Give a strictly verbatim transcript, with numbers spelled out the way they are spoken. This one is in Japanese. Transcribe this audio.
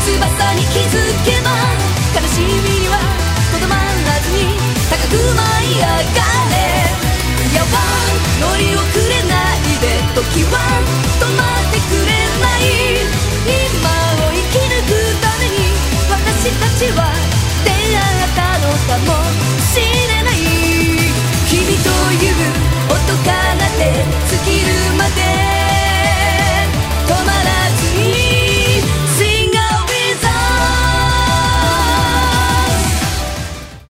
翼に気づけば悲しみにはとどまらずに高く舞い上がれ。やば乗り